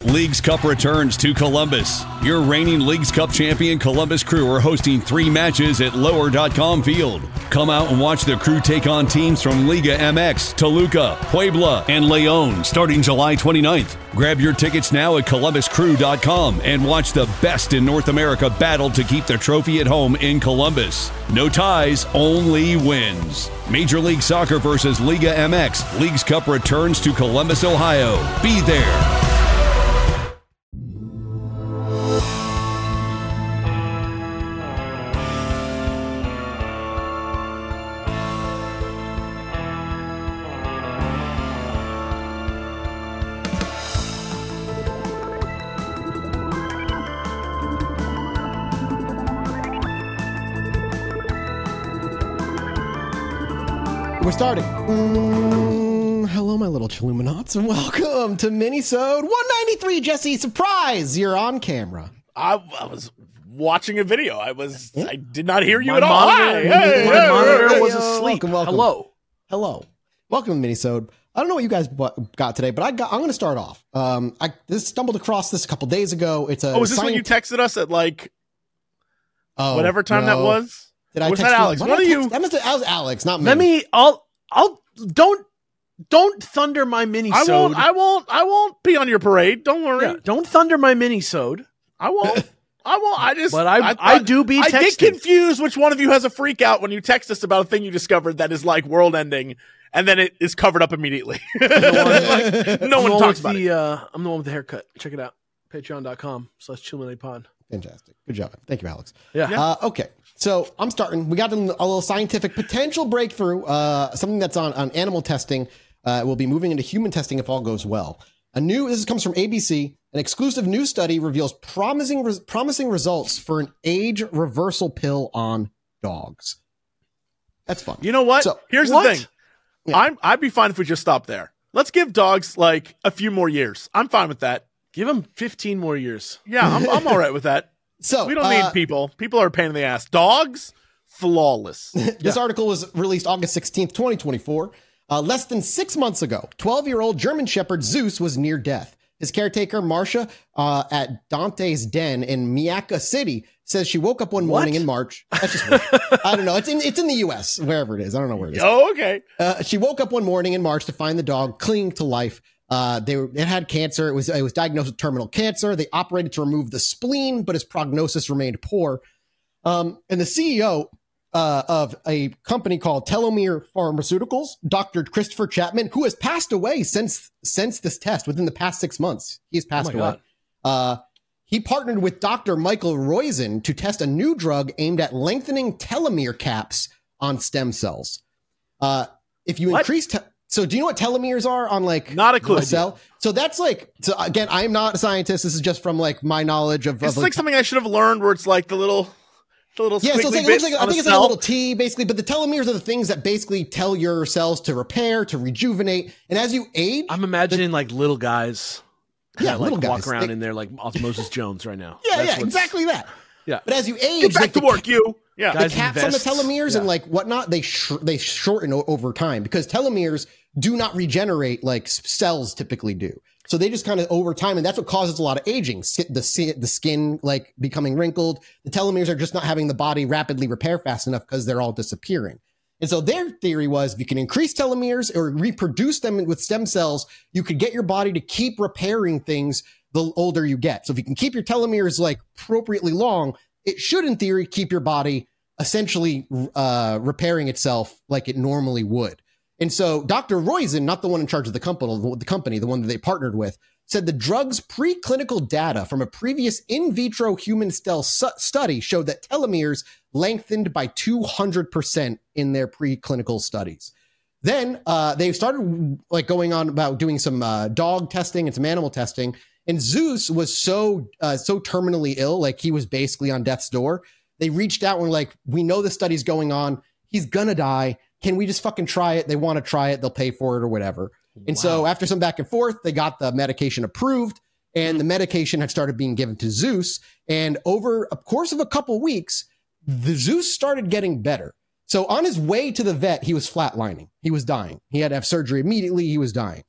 Leagues Cup returns to Columbus. Your reigning Leagues Cup champion Columbus Crew are hosting 3 matches at Lower.com Field. Come out and watch the Crew take on teams from Liga MX, Toluca, Puebla, and Leon starting July 29th. Grab your tickets now at ColumbusCrew.com and watch the best in North America battle to keep the trophy at home in Columbus. No ties, only wins. Major League Soccer versus Liga MX. Leagues Cup returns to Columbus, Ohio. Be there. We're starting. Hello, my little Chiluminauts, and welcome to Minisode 193. Jesse, surprise! You're on camera. I was watching a video. I did not hear you at all. My monitor was asleep. Welcome. Hello. Welcome to Minisode. I don't know what you guys got today, but I'm going to start off. I stumbled across this a couple days ago. It's a. Oh, is this when you texted us at whatever time that was? Did I was text that Alex? What One of you? That was Alex, not me. Don't thunder my mini-sode. I won't be on your parade. Don't worry. Yeah, don't thunder my mini-sode. I won't. I do be texting. I get confused which one of you has a freak out when you text us about a thing you discovered that is like world ending, and then it is covered up immediately. No one talks about it. I'm the one with the haircut. Check it out. Patreon.com/ChilminatePod. Fantastic. Good job. Thank you, Alex. Yeah. Okay. So I'm starting. We got a little scientific potential breakthrough, something that's on animal testing. Will be moving into human testing if all goes well. This comes from ABC. An exclusive new study reveals promising results for an age reversal pill on dogs. That's fun. You know what? So, here's the thing. Yeah. I'd be fine if we just stop there. Let's give dogs like a few more years. I'm fine with that. Give them 15 more years. Yeah, I'm all right with that. So we don't need people. People are a pain in the ass. Dogs, flawless. This article was released August 16th, 2024. Less than 6 months ago, 12-year-old German Shepherd Zeus was near death. His caretaker, Marcia, at Dante's Den in Miyaka City, says she woke up one morning in March. That's just weird. I don't know. It's in the U.S., wherever it is. I don't know where it is. Oh, okay. She woke up one morning in March to find the dog clinging to life. It had cancer. It was diagnosed with terminal cancer. They operated to remove the spleen, but his prognosis remained poor. And the CEO of a company called Telomere Pharmaceuticals, Dr. Christopher Chapman, who has passed away since this test within the past 6 months. He's passed away. He partnered with Dr. Michael Roizen to test a new drug aimed at lengthening telomere caps on stem cells. If you increase... So do you know what telomeres are on not a clue. A cell? So that's so again, I'm not a scientist. This is just from my knowledge of. It's like something I should have learned where it's like the little yeah. So it looks like I think it's like a little T basically, but the telomeres are the things that basically tell your cells to repair, to rejuvenate, and as you age, I'm imagining like little guys. Yeah, little guys walk around in there like Osmosis Jones right now. Yeah, exactly that. Yeah, but as you age, get back to work, Yeah, the caps on the telomeres and whatnot, they shorten over time because telomeres do not regenerate like cells typically do. So they just kind of over time, and that's what causes a lot of aging. The skin like becoming wrinkled. The telomeres are just not having the body rapidly repair fast enough because they're all disappearing. And so their theory was if you can increase telomeres or reproduce them with stem cells, you could get your body to keep repairing things the older you get. So if you can keep your telomeres like appropriately long, it should, in theory, keep your body essentially repairing itself like it normally would. And so Dr. Roizen, not the one in charge of the company, the one that they partnered with, said the drug's preclinical data from a previous in vitro human cell study showed that telomeres lengthened by 200% in their preclinical studies. Then they started going on about doing some dog testing and some animal testing. And Zeus was so terminally ill, like he was basically on death's door. They reached out and were like, we know the study's going on. He's going to die. Can we just fucking try it? They want to try it. They'll pay for it or whatever. And so after some back and forth, they got the medication approved and the medication had started being given to Zeus. And over a course of a couple weeks, the Zeus started getting better. So on his way to the vet, he was flatlining. He was dying. He had to have surgery immediately. He was dying.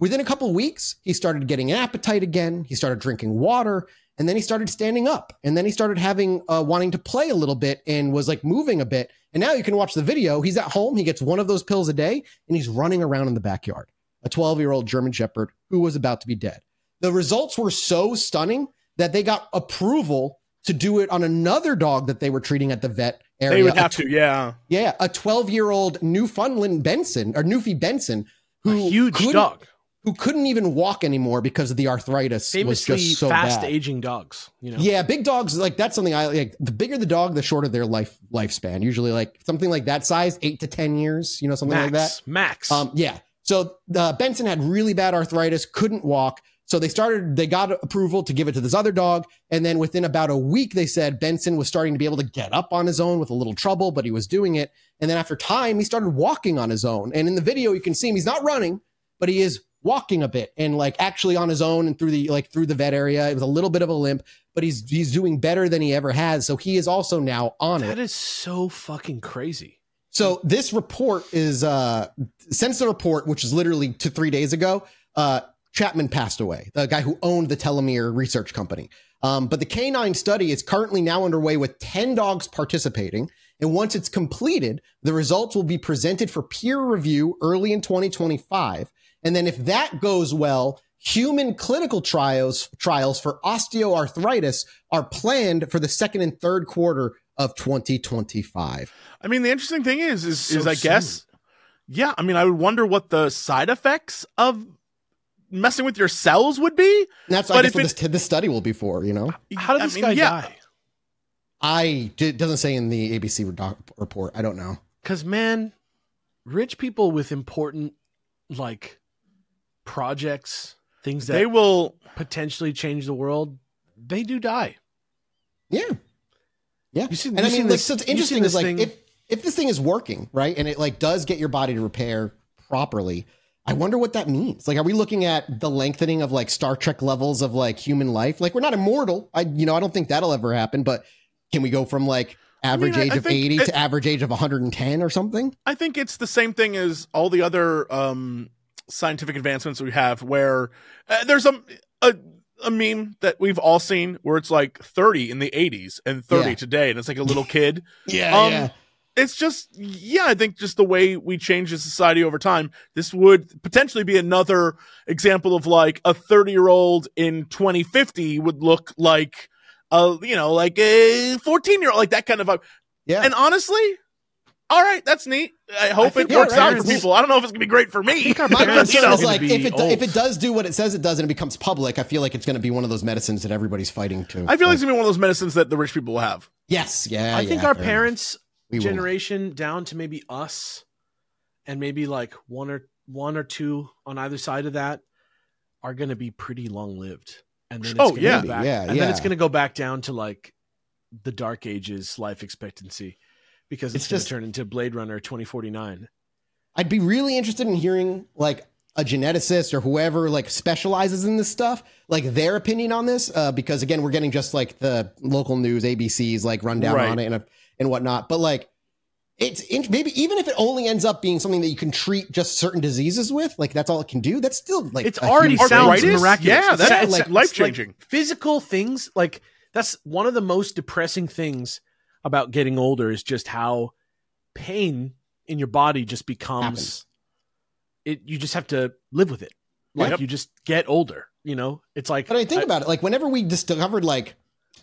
Within a couple weeks, he started getting an appetite again. He started drinking water, and then he started standing up, and then he started having wanting to play a little bit and was like moving a bit. And now you can watch the video. He's at home. He gets one of those pills a day, and he's running around in the backyard. A 12-year-old German Shepherd who was about to be dead. The results were so stunning that they got approval to do it on another dog that they were treating at the vet area. They would have to, yeah. Yeah, a 12-year-old Newfoundland Benson, or Newfie Benson, a huge dog. Who couldn't even walk anymore because of the arthritis. Famously was just so fast bad. aging dogs. You know? Yeah, big dogs, like that's something I like. The bigger the dog, the shorter their lifespan. Usually like something like that size, 8 to 10 years, you know, something like that. Max. Yeah. So Benson had really bad arthritis, couldn't walk. So they got approval to give it to this other dog. And then within about a week, they said Benson was starting to be able to get up on his own with a little trouble, but he was doing it. And then after time, he started walking on his own. And in the video, you can see him. He's not running, but he is walking a bit and like actually on his own and through the vet area. It was a little bit of a limp, but he's doing better than he ever has. So he is also now on it. That is so fucking crazy. So this report is, since the report, which is literally 3 days ago, Chapman passed away, the guy who owned the Telomere research company. But the canine study is currently now underway with 10 dogs participating. And once it's completed, the results will be presented for peer review early in 2025. And then if that goes well, human clinical trials for osteoarthritis are planned for the second and third quarter of 2025. I mean, the interesting thing is I guess, yeah, I mean, I would wonder what the side effects of messing with your cells would be. And that's what this study will be for, you know? How did this guy die? It doesn't say in the ABC report. I don't know. Because, man, rich people with important, like, projects, things that they will potentially change the world, they do die. Yeah. Yeah. So it's interesting is like, if this thing is working, right, and it like does get your body to repair properly, I wonder what that means. Like, are we looking at the lengthening of like Star Trek levels of like human life? Like, we're not immortal. I don't think that'll ever happen, but can we go from like average age of 80 to average age of 110 or something? I think it's the same thing as all the other scientific advancements we have where there's a meme that we've all seen where it's like 30 in the 80s and 30 today, and it's like a little kid. Yeah. It's just, I think just the way we change the society over time, this would potentially be another example of like a 30-year-old in 2050 would look like like a 14-year-old, like that kind of vibe. Yeah. And honestly, all right, that's neat. I hope it works out for people. I don't know if it's gonna be great for me. My concern is like if it does do what it says it does and it becomes public, I feel like it's going to be one of those medicines that everybody's fighting to. I feel like it's gonna be one of those medicines that the rich people will have. Yes, yeah. I think our parents' generation down to maybe us, and maybe like one or two on either side of that, are going to be pretty long lived. And then then it's going to go back down to like the dark ages life expectancy, because it's going to turn into Blade Runner 2049. I'd be really interested in hearing like a geneticist or whoever like specializes in this stuff, like their opinion on this, because again, we're getting just like the local news, ABC's like rundown on it and whatnot. But like, maybe even if it only ends up being something that you can treat just certain diseases with, like that's all it can do. That's still like it's already sounds miraculous. Yeah, that's like life changing. Like physical things, like that's one of the most depressing things about getting older is just how pain in your body just becomes. You just have to live with it. Like you just get older. You know, it's like. But I think about it, like whenever we discovered like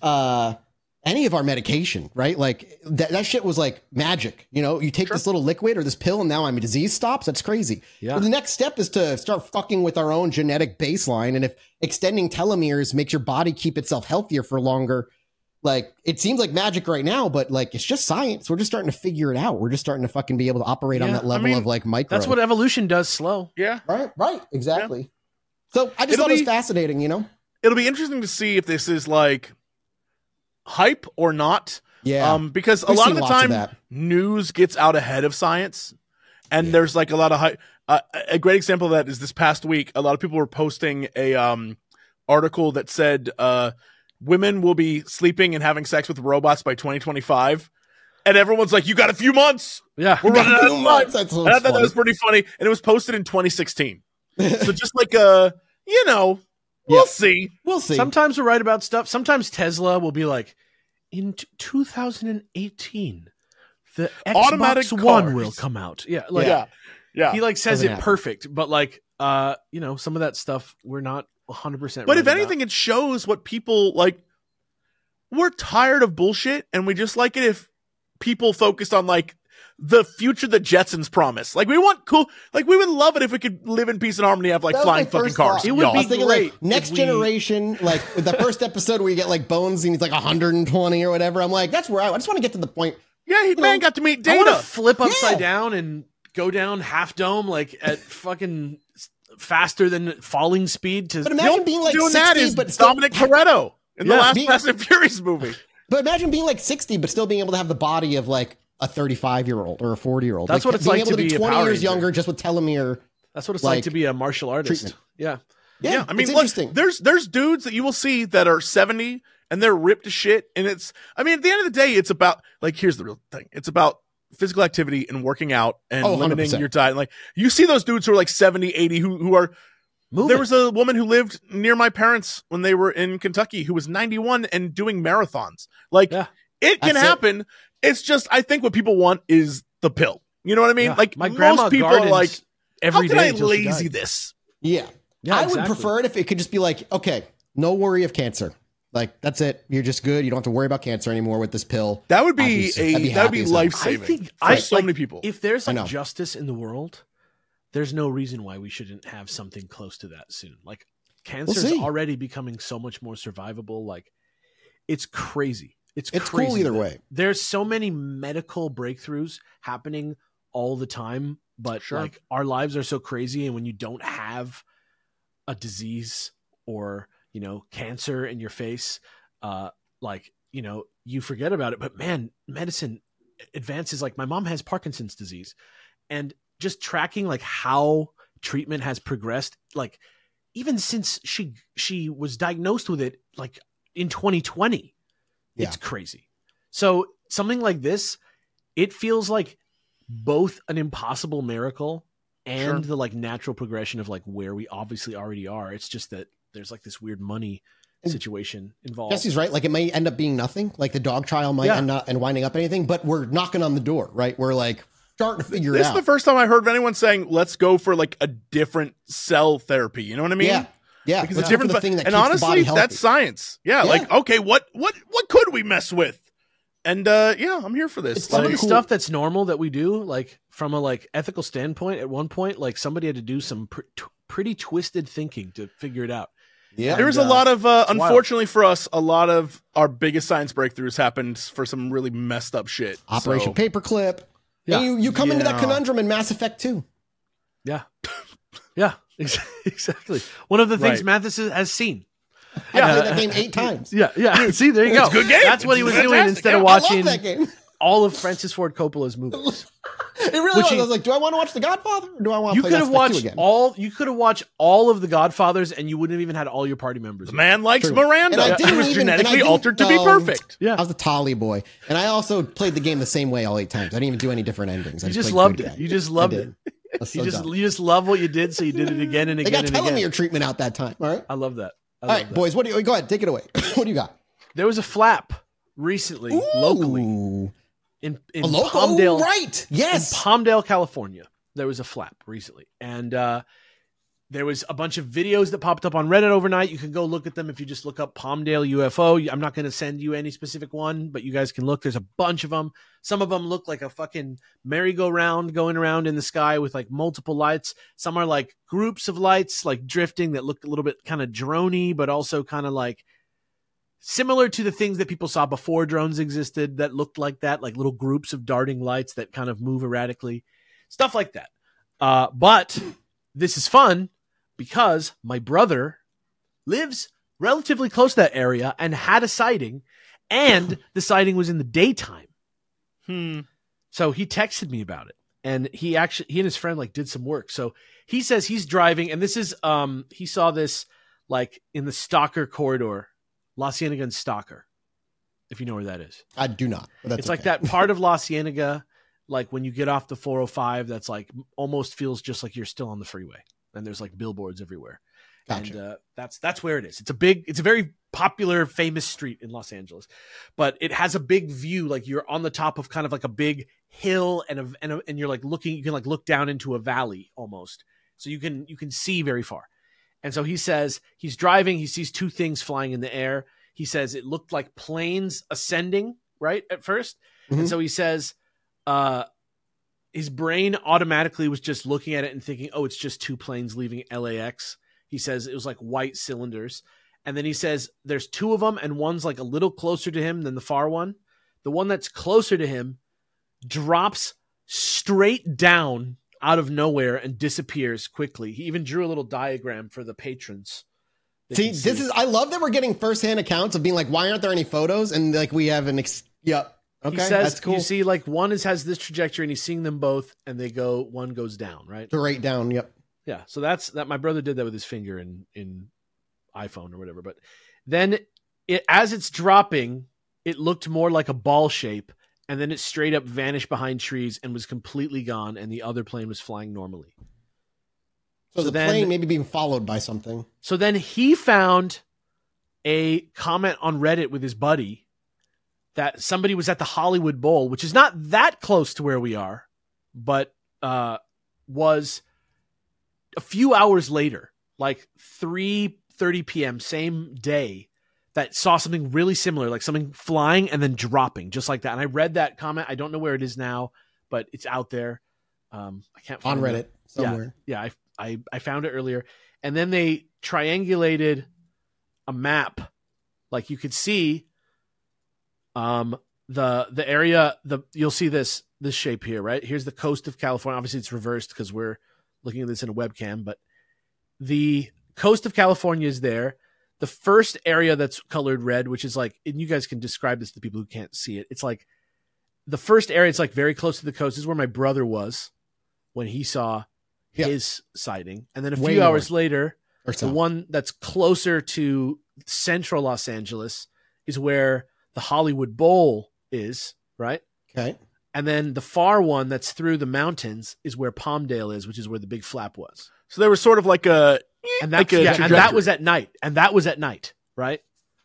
any of our medication, right? Like that shit was like magic. You know, you take this little liquid or this pill and now my disease stops. That's crazy. Yeah. But the next step is to start fucking with our own genetic baseline. And if extending telomeres makes your body keep itself healthier for longer, like it seems like magic right now, but like it's just science. We're just starting to figure it out. We're just starting to fucking be able to operate on that level of like micro. That's what evolution does, slow. Yeah. Right. Exactly. Yeah. So I just thought it was fascinating, you know? It'll be interesting to see if this is like hype or not. Yeah. Because a lot of the time news gets out ahead of science, and there's like a lot of hype. A great example of that is this past week. A lot of people were posting a article that said women will be sleeping and having sex with robots by 2025. And everyone's like, you got a few months. Yeah. We're running out of months. I thought that was pretty funny. And it was posted in 2016. So just like we'll see. We'll see. Sometimes we're right about stuff. Sometimes Tesla will be like, in 2018, the Automatic Xbox One cars will come out. Yeah, yeah. He like says Doesn't it happen. perfect, but like some of that stuff we're not 100%. But if anything, it shows what people like. We're tired of bullshit, and we just like it if people focused on like the future the Jetsons promise. Like we want cool. Like we would love it if we could live in peace and harmony, have like That was flying my fucking first cars. thought. It would y'all. be I was thinking great like next if we- generation, like with the first episode where you get like Bones and he's like 120 or whatever. I'm like, that's where I just want to get to the point. Yeah, man got to meet I want to Data. flip upside Yeah. down and go down half dome like at fucking faster than falling speed to. But imagine being like Doing 60, that is but still, Dominic Toretto in the Yeah. last Being- Fast and Furious movie. but imagine being like 60, but still being able to have the body of like a 35-year-old or a 40-year-old. That's what it's being like able to be be a 20 Power years Ranger. younger just with telomere. That's what it's like to be a martial artist. treatment. Yeah. Yeah, I mean, it's look, interesting. there's dudes that you will see that are 70 and they're ripped to shit. And at the end of the day, it's about like, here's the real thing. It's about physical activity and working out and Oh, limiting 100%. your diet. Like you see those dudes who are like 70, 80 who are, there was a woman who lived near my parents when they were in Kentucky who was 91 and doing marathons. Like Yeah. it can That's it. happen. It's just, I think what people want is the pill. You know what I mean? Yeah. Like My grandma most people are gardens like, every how can day I until she lazy died. this? Yeah. Yeah, I would exactly. prefer it if it could just be like, okay, no worry of cancer. Like that's it. You're just good. You don't have to worry about cancer anymore with this pill. That would I'd be be that would happy be as hell. life I saving think for so many people. If there's I know. like justice in the world, there's no reason why we shouldn't have something close to that soon. Like cancer is see. already becoming so much more survivable. Like it's crazy. It's It's crazy cool either that way. There's so many medical breakthroughs happening all the time, but Sure. like our lives are so crazy, and when you don't have a disease or cancer in your face, you forget about it. But man, medicine advances. Like my mom has Parkinson's disease, and just tracking like how treatment has progressed, like even since she was diagnosed with it, like in 2020, it's crazy. So something like this, it feels like both an impossible miracle and the like natural progression of like where we obviously already are. It's just that there's like this weird money situation involved. Jesse's right. Like it may end up being nothing. Like the dog trial might end up and winding up anything, but we're knocking on the door, right? We're like starting to figure it This out. is the first time I heard of anyone saying, let's go for like a different cell therapy. You know what I mean? Yeah. Yeah. Like, it's Let's a go for different the thing that and keeps the honestly, body healthy. that's science. Yeah, like, okay, what could we mess with? And I'm here for this. It's some of the cool. stuff that's normal that we do, like from a like ethical standpoint. At one point, like somebody had to do some pretty twisted thinking to figure it out. Yeah. There was a lot of, wild. unfortunately for us, a lot of our biggest science breakthroughs happened for some really messed up shit. Operation So- Paperclip. Yeah. And you come into that Yeah. conundrum in Mass Effect 2. Yeah, yeah, exactly. One of the things Right. Mathis has seen. I played that game 8 times. Yeah. See, there you go. It's a good game. That's what he was It's doing fantastic. instead of Yeah, I love watching that game. all of Francis Ford Coppola's movies. It really Which was. he- I was like, do I want to watch The Godfather or do I want to You play could Mass have Effect 2 watched again? all. You could have watched all of the Godfathers, and you wouldn't have even had all your party members. The man likes True. Miranda. And I He didn't was even- and I genetically didn't, altered to be perfect. Yeah. I was the Tolly boy. And I also played the game the same way all 8 times. I didn't even do any different endings. I You just played loved good it. guy. You just I loved did. it. That's You so just dumb. you just love what you did, so you did it again and They again got and again. telomere treatment out that time. All right. I love that. I All love right, that. boys. What do you go ahead? Take it away. What do you got? There was a flap recently, locally Ooh. in A local? Palmdale, Right. Yes. in Palmdale, California. There was a flap recently, and there was a bunch of videos that popped up on Reddit overnight. You can go look at them if you just look up Palmdale UFO. I'm not going to send you any specific one, but you guys can look. There's a bunch of them. Some of them look like a fucking merry-go-round going around in the sky with like multiple lights. Some are like groups of lights like drifting that look a little bit kind of drony, but also kind of like similar to the things that people saw before drones existed that looked like that, like little groups of darting lights that kind of move erratically, stuff like that. But this is fun because my brother lives relatively close to that area and had a sighting, and the sighting was in the daytime. So he texted me about it, and he and his friend like did some work. So he says he's driving, and this is he saw this like in the Stalker corridor, La Cienega and Stalker, if you know where that is. I do not. But that's It's like okay. that part of La Cienega, like when you get off the 405, that's like almost feels just like you're still on the freeway. and there's like billboards everywhere. Gotcha. And that's where it is. It's a very popular, famous street in Los Angeles, but it has a big view. Like you're on the top of kind of like a big hill, and you're like looking. You can like look down into a valley almost, so you can see very far. And so he says he's driving. He sees two things flying in the air. He says it looked like planes ascending right at first, and so he says his brain automatically was just looking at it and thinking, "Oh, it's just two planes leaving LAX." He says it was like white cylinders. And then he says there's two of them, and one's like a little closer to him than the far one. The one that's closer to him drops straight down out of nowhere and disappears quickly. He even drew a little diagram for the patrons. See, I love that we're getting firsthand accounts of being like, why aren't there any photos? And like we have Okay. He says, that's cool. You see like one has this trajectory and he's seeing them both and one goes down, right? Straight down. Yep. Yeah, so that's my brother did that with his finger in iPhone or whatever. But then as it's dropping, it looked more like a ball shape, and then it straight up vanished behind trees and was completely gone, and the other plane was flying normally. So the plane maybe being followed by something. So then he found a comment on Reddit with his buddy that somebody was at the Hollywood Bowl, which is not that close to where we are, but was a few hours later, like 3:30 p.m., same day, that saw something really similar, like something flying and then dropping just like that. And I read that comment. I don't know where it is now, but it's out there. I can't find on Reddit somewhere. Yeah, I found it earlier. And then they triangulated a map. Like you could see the area, you'll see this shape here, right? Here's the coast of California. Obviously it's reversed because we're looking at this in a webcam, but the coast of California is there. The first area that's colored red, which is like, and you guys can describe this to the people who can't see it. It's like the first area, it's like very close to the coast. This is where my brother was when he saw his sighting. And then a few hours later, the one that's closer to central Los Angeles is where the Hollywood Bowl is, right? Okay. And then the far one that's through the mountains is where Palmdale is, which is where the big flap was. So there was sort of like a... And that was at night. Right?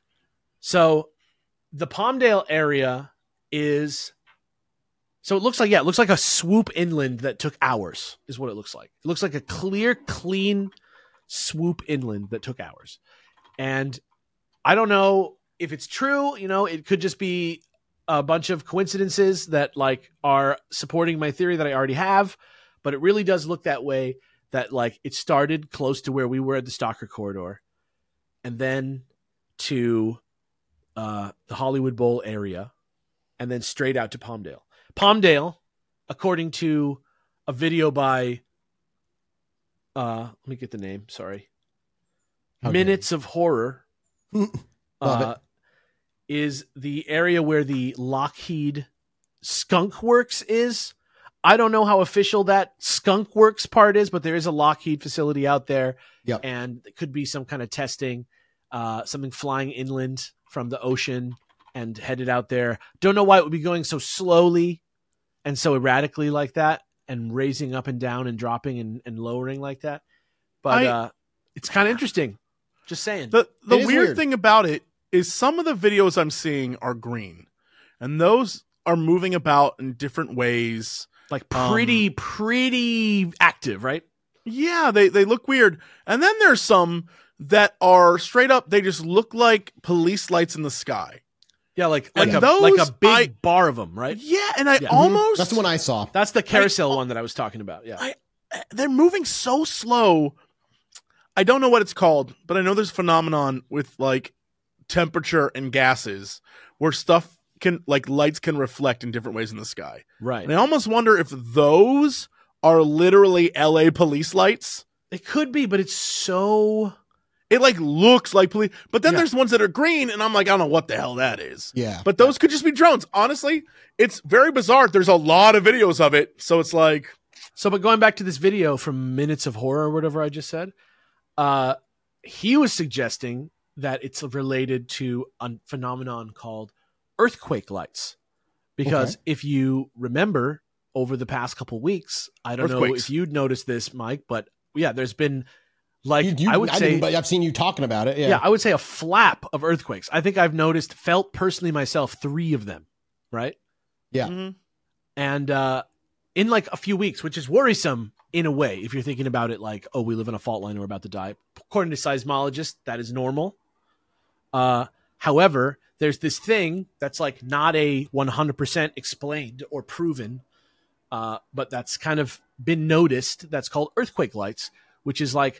So the Palmdale area is... So it looks like a swoop inland that took hours is what it looks like. It looks like a clear, clean swoop inland that took hours. And I don't know if it's true. You know, it could just be a bunch of coincidences that like are supporting my theory that I already have, but it really does look that way, that like it started close to where we were at the Stalker Corridor and then to the Hollywood Bowl area and then straight out to Palmdale. Palmdale, according to a video by, let me get the name. Sorry. Minutes of Horror. Love it. Is the area where the Lockheed Skunk Works is. I don't know how official that Skunk Works part is, but there is a Lockheed facility out there. Yep. And it could be some kind of testing, something flying inland from the ocean and headed out there. Don't know why it would be going so slowly and so erratically like that and raising up and down and dropping and lowering like that. But it's kind of interesting. Just saying. The weird thing about it is some of the videos I'm seeing are green, and those are moving about in different ways. Like pretty active, right? Yeah, they look weird. And then there's some that are straight up, they just look like police lights in the sky. Yeah, like a big bar of them, right? Yeah, and I almost... That's the one I saw. That's the carousel one that I was talking about, yeah. They're moving so slow. I don't know what it's called, but I know there's a phenomenon with like temperature and gases where stuff can, like lights can reflect in different ways in the sky. Right. And I almost wonder if those are literally LA police lights. It could be, but it's so... It like looks like police, but then there's ones that are green, and I'm like, I don't know what the hell that is. Yeah. But those could just be drones. Honestly, it's very bizarre. There's a lot of videos of it, so it's like... So, but going back to this video from Minutes of Horror or whatever I just said, he was suggesting that it's related to a phenomenon called earthquake lights. Because if you remember over the past couple weeks, I don't know if you'd noticed this, Mike, but there's been I've seen you talking about it. Yeah, I would say a flap of earthquakes. I think I've felt personally myself 3 of them, right? Yeah. Mm-hmm. And in like a few weeks, which is worrisome in a way, if you're thinking about it like, oh, we live in a fault line and we're about to die. According to seismologists, that is normal. However, there's this thing that's like not a 100% explained or proven, but that's kind of been noticed. That's called earthquake lights, which is like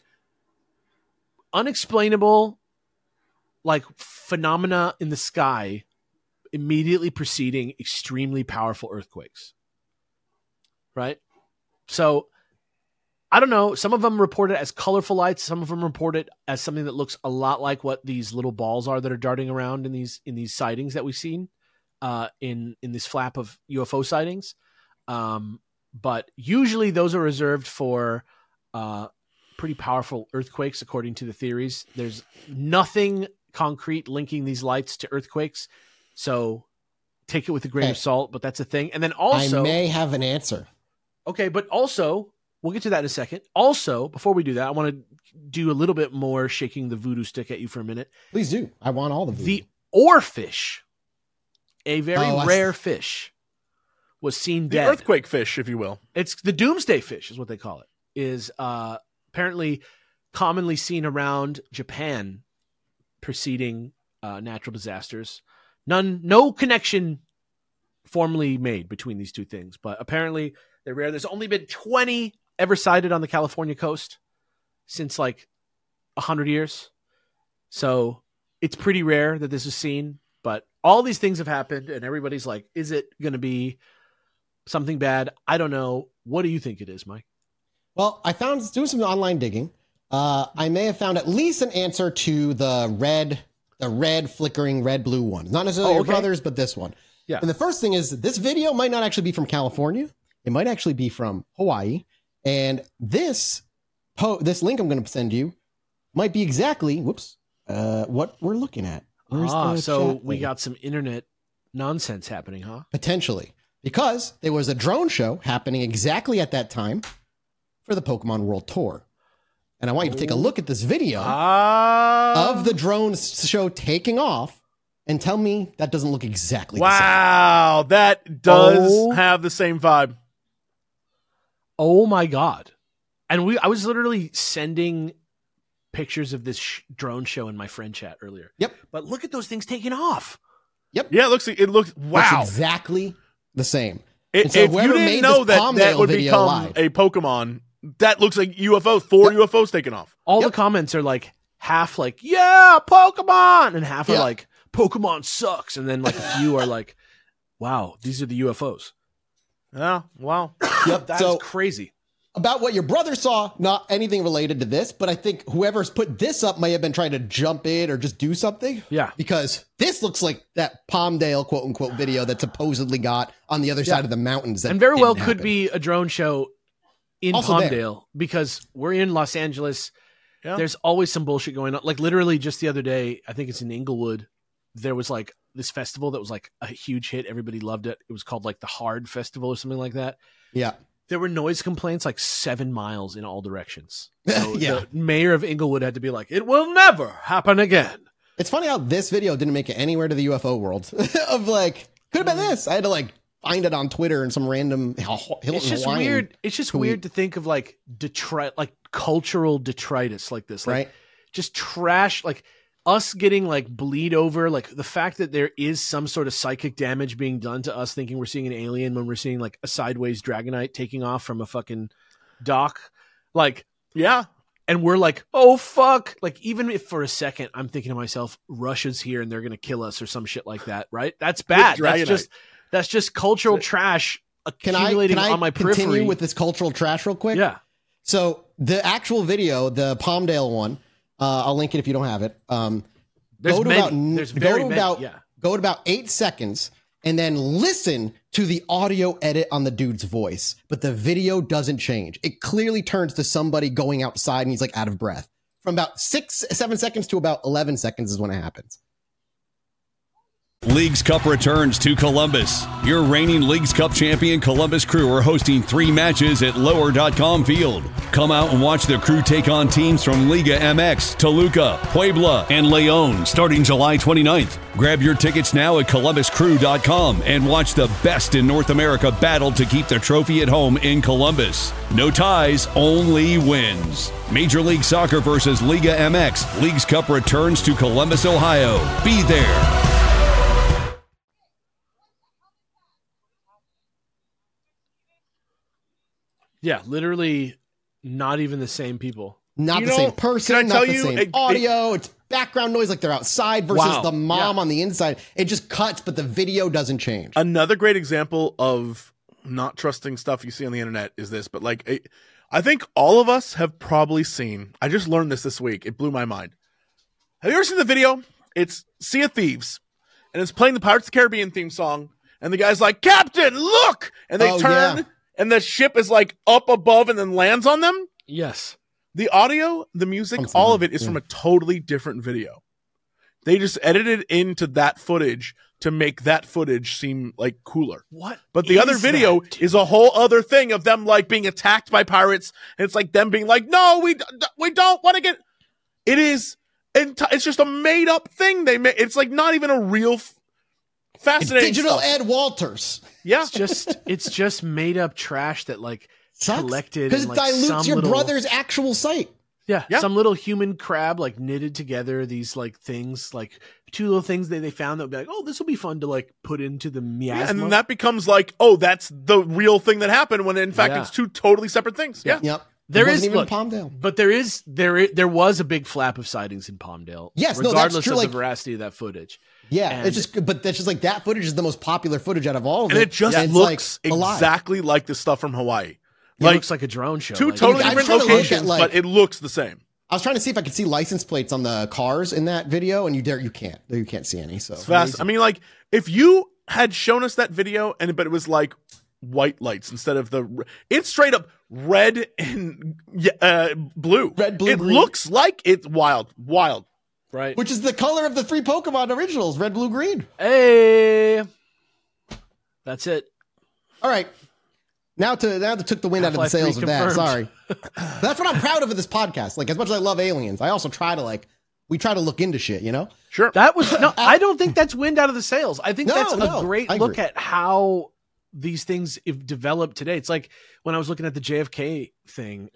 unexplainable, like phenomena in the sky immediately preceding extremely powerful earthquakes. Right? So I don't know. Some of them report it as colorful lights. Some of them report it as something that looks a lot like what these little balls are that are darting around in these sightings that we've seen in this flap of UFO sightings. But usually those are reserved for pretty powerful earthquakes, according to the theories. There's nothing concrete linking these lights to earthquakes, so take it with a grain of salt. But that's a thing. And then also, I may have an answer. Okay, but also, we'll get to that in a second. Also, before we do that, I want to do a little bit more shaking the voodoo stick at you for a minute. Please do. I want all the voodoo. The oarfish, a very rare fish, was seen dead. The earthquake fish, if you will. It's the doomsday fish is what they call it. Is apparently commonly seen around Japan preceding natural disasters. No connection formally made between these two things, but apparently they're rare. There's only been 20 ever sighted on the California coast since like 100 years. So it's pretty rare that this is seen, but all these things have happened and everybody's like, is it going to be something bad? I don't know. What do you think it is, Mike? Well, I found doing some online digging. I may have found at least an answer to the red flickering red-blue one. Not necessarily your brother's, but this one. Yeah. And the first thing is this video might not actually be from California. It might actually be from Hawaii. And this link I'm going to send you might be exactly, what we're looking at. So we got some internet nonsense happening, huh? Potentially. Because there was a drone show happening exactly at that time for the Pokemon World Tour. And I want you to take a look at this video of the drone show taking off and tell me that doesn't look exactly the same. Wow, that does have the same vibe. Oh my God. And I was literally sending pictures of this drone show in my friend chat earlier. Yep. But look at those things taking off. Yep. Yeah, it looks wow. Looks exactly the same. If you didn't know that would become a Pokemon, that looks like UFOs, UFOs taking off. All the comments are like half like, yeah, Pokemon, and half are like, Pokemon sucks. And then like a few are like, wow, these are the UFOs. Yeah, wow. Yep. That's crazy. About what your brother saw, not anything related to this, but I think whoever's put this up may have been trying to jump in or just do something. Yeah. Because this looks like that Palmdale quote unquote video that supposedly got on the other side of the mountains. That and very well could be a drone show in also Palmdale because we're in Los Angeles. Yeah. There's always some bullshit going on. Like literally just the other day, I think it's in Inglewood. There was like this festival that was like a huge hit. Everybody loved it. It was called like the Hard Festival or something like that. Yeah. There were noise complaints like 7 miles in all directions. So the mayor of Inglewood had to be like, it will never happen again. It's funny how this video didn't make it anywhere to the UFO world of like, could have been this. I had to like find it on Twitter and some random It's just weird. It's just weird to think of like cultural detritus like this. Like, right. Just trash, like us getting like bleed over, like the fact that there is some sort of psychic damage being done to us thinking we're seeing an alien when we're seeing like a sideways Dragonite taking off from a fucking dock. Like, yeah. And we're like, oh fuck. Like even if for a second I'm thinking to myself, Russia's here and they're going to kill us or some shit like that. Right. That's bad. That's just cultural trash accumulating on my periphery. Can I continue with this cultural trash real quick? Yeah. So the actual video, the Palmdale one, I'll link it if you don't have it. Go to about 8 seconds and then listen to the audio edit on the dude's voice. But the video doesn't change. It clearly turns to somebody going outside and he's like out of breath. From about 7 seconds to about 11 seconds is when it happens. Leagues Cup returns to Columbus. Your reigning Leagues Cup champion Columbus Crew are hosting 3 matches at Lower.com Field. Come out and watch the Crew take on teams from Liga MX, Toluca, Puebla, and Leon starting July 29th. Grab your tickets now at ColumbusCrew.com and watch the best in North America battle to keep the trophy at home in Columbus. No ties, only wins. Major League Soccer versus Liga MX. Leagues Cup returns to Columbus, Ohio. Be there. Yeah, literally not even the same people. Not the same person, not the same audio. It's background noise like they're outside versus the mom on the inside. It just cuts, but the video doesn't change. Another great example of not trusting stuff you see on the internet is this, but like I think all of us have probably seen, I just learned this week. It blew my mind. Have you ever seen the video? It's Sea of Thieves, and it's playing the Pirates of the Caribbean theme song, and the guy's like, "Captain, look!" And they turn, and the ship is like up above and then lands on them. Yes. The audio, the music, all of it is from a totally different video. They just edited into that footage to make that footage seem like cooler. What? But the other video is a whole other thing of them like being attacked by pirates. And it's like them being like, "No, we don't want to get." It is. It's just a made up thing they made. It's like not even a real fascinating it's digital stuff. Ed Walters. Yeah, it's just made up trash that like collected because it dilutes your brother's actual site. Yeah, some little human crab like knitted together these like things, like 2 little things they found that would be like, "Oh, this will be fun to like put into the miasma." Yeah, and then that becomes like, "Oh, that's the real thing that happened," when in fact it's 2 totally separate things. Yeah. Yep. There is even Palmdale, but there was a big flap of sightings in Palmdale. Yes, regardless of the veracity of that footage. Yeah, and that's just like that footage is the most popular footage out of all of and it. And it just looks exactly like the stuff from Hawaii. It looks like a drone show. 2 totally different locations, but it looks the same. I was trying to see if I could see license plates on the cars in that video, and you can't see any. So it's fast. I mean, like if you had shown us that video, but it was like white lights instead of it's straight up red and blue. Red, blue, it green. looks like it's wild, right? Which is the color of the 3 Pokemon originals: red, blue, green. Hey, that's it. All right. Now they took the wind out of the sails of that. Sorry. That's what I'm proud of this podcast. Like, as much as I love aliens, I also try to we try to look into shit, you know? Sure. That was I don't think that's wind out of the sails. I think that's a great look at how these things have developed today. It's like when I was looking at the JFK thing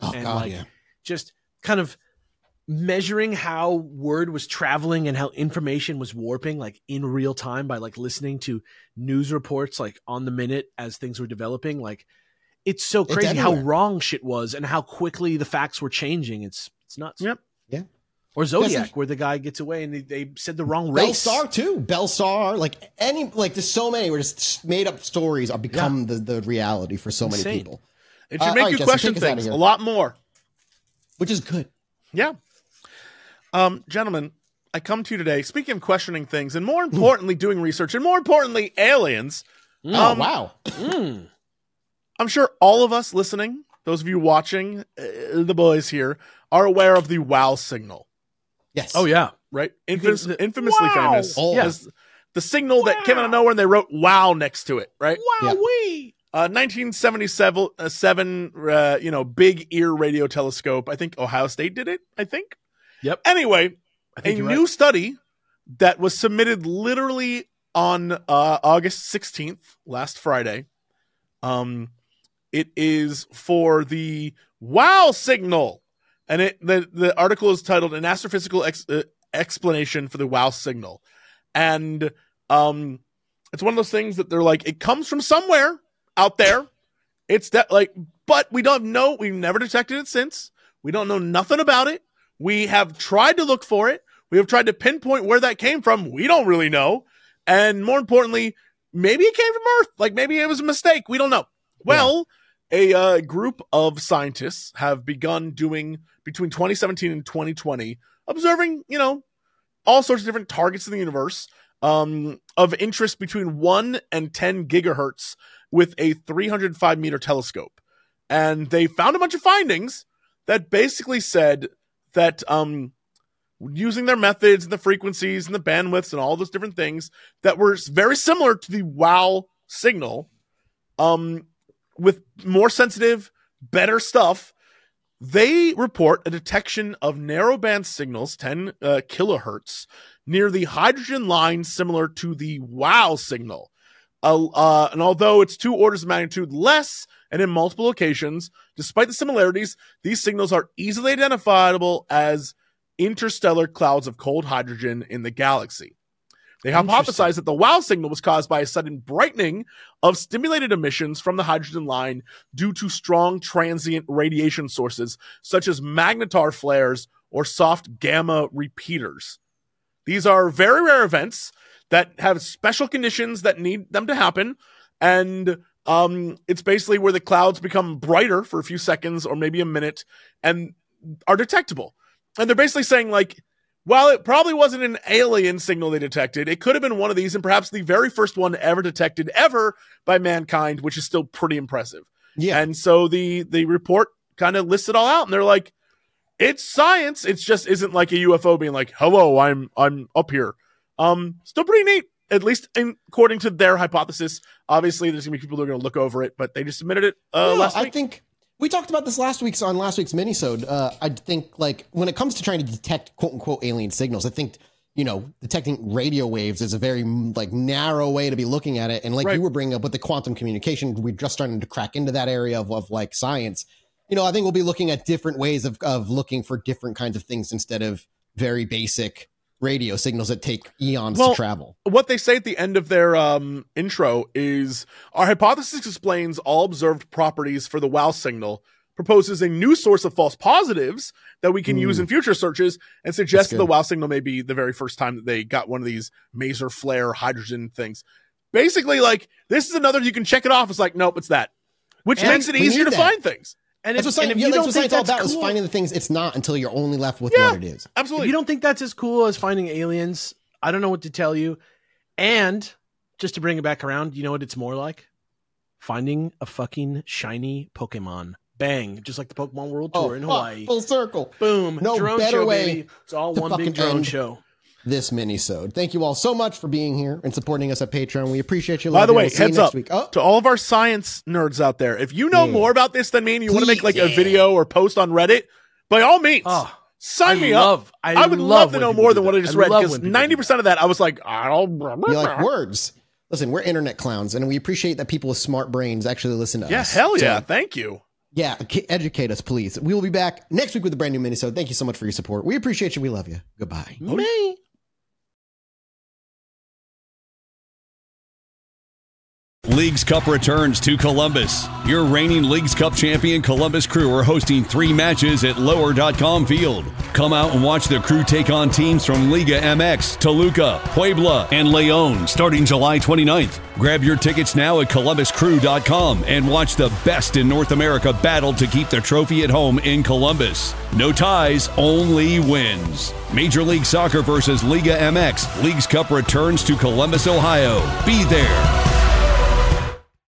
just kind of measuring how word was traveling and how information was warping like in real time by like listening to news reports like on the minute as things were developing. Like, it's so crazy how wrong shit was and how quickly the facts were changing. It's nuts. Yep. Yeah. Or Zodiac, where the guy gets away and they said the wrong race. Belsar too. Belsar, there's so many where just made up stories are become the reality for so many people. It should make you question things a lot more. Which is good. Yeah. Gentlemen, I come to you today, speaking of questioning things, and more importantly, doing research, and more importantly, aliens. Wow. I'm sure all of us listening, those of you watching, the boys here, are aware of the WOW signal. Yes. Oh, yeah. Right? Infamously famous as the signal that came out of nowhere and they wrote WOW next to it, right? Wowee! 1977, big ear radio telescope. I think Ohio State did it, Yep. Anyway, a new study that was submitted literally on August 16th, last Friday. It is for the WOW signal. And the article is titled An Astrophysical Explanation for the WOW Signal. And it's one of those things that they're like, it comes from somewhere out there. But we don't know. We've never detected it since. We don't know nothing about it. We have tried to look for it. We have tried to pinpoint where that came from. We don't really know. And more importantly, maybe it came from Earth. Like maybe it was a mistake. We don't know. Well, a group of scientists have begun doing between 2017 and 2020, observing, all sorts of different targets in the universe of interest between 1 and 10 gigahertz with a 305 meter telescope. And they found a bunch of findings that basically said that using their methods and the frequencies and the bandwidths and all those different things that were very similar to the WOW signal, with more sensitive, better stuff. They report a detection of narrowband signals, 10 kilohertz, near the hydrogen line, similar to the WOW signal. And although it's 2 orders of magnitude less and in multiple locations, despite the similarities, these signals are easily identifiable as interstellar clouds of cold hydrogen in the galaxy. They hypothesized that the WOW signal was caused by a sudden brightening of stimulated emissions from the hydrogen line due to strong transient radiation sources, such as magnetar flares or soft gamma repeaters. These are very rare events that have special conditions that need them to happen, and it's basically where the clouds become brighter for a few seconds or maybe a minute and are detectable. And they're basically saying, like, while it probably wasn't an alien signal they detected, it could have been one of these, and perhaps the very first one ever detected ever by mankind, which is still pretty impressive. Yeah. And so the report kind of lists it all out, and they're like, it's science. It just isn't like a UFO being like, hello, I'm up here. Still pretty neat, at least according to their hypothesis. Obviously, there's going to be people who are going to look over it, but they just submitted it last week. I think we talked about this last week's minisode. I think, like, when it comes to trying to detect quote unquote alien signals, I think, detecting radio waves is a very narrow way to be looking at it. And like you were bringing up with the quantum communication, we're just starting to crack into that area of like science. I think we'll be looking at different ways of looking for different kinds of things instead of very basic radio signals that take eons to travel. What they say at the end of their intro is, our hypothesis explains all observed properties for the WOW signal, proposes a new source of false positives that we can use in future searches, and suggests that the WOW signal may be the very first time that they got one of these maser flare hydrogen things. Basically, like, this is another, you can check it off. It's like, nope, it's that. Which makes it easier to find things. And if you don't think that's all about is finding the things it's not until you're only left with what it is. Absolutely. If you don't think that's as cool as finding aliens, I don't know what to tell you. And just to bring it back around, you know what it's more like? Finding a fucking shiny Pokemon. Bang. Just like the Pokemon World Tour in Hawaii. Full circle. Boom. No drone better show, way baby. It's all one big drone show. This minisode. Thank you all so much for being here and supporting us at Patreon. We appreciate you. By the way, heads up to all of our science nerds out there. If you know more about this than me and you want to make like a video or post on Reddit, by all means, sign me up. I would love to know more than what I just read, because 90% of that I was like, you like words. Listen, we're internet clowns, and we appreciate that people with smart brains actually listen to us. Yeah, hell yeah. Thank you. Yeah, educate us, please. We will be back next week with a brand new minisode. Thank you so much for your support. We appreciate you. We love you. Goodbye. Bye. Leagues Cup returns to Columbus. Your reigning Leagues Cup champion Columbus Crew are hosting 3 matches at Lower.com Field. Come out and watch the Crew take on teams from Liga MX, Toluca, Puebla, and Leon starting July 29th. Grab your tickets now at ColumbusCrew.com and watch the best in North America battle to keep the trophy at home in Columbus. No ties, only wins. Major League Soccer versus Liga MX. Leagues Cup returns to Columbus, Ohio. Be there.